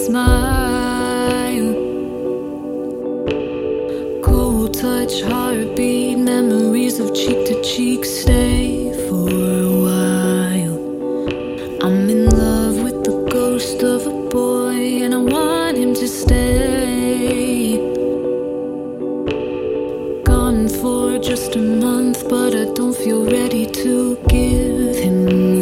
smile. Cold touch, heartbeat, memories of cheek to cheek stay for a while. I'm in love with the ghost of a boy, and I want him to stay. Gone for just a month, but I don't feel ready to give him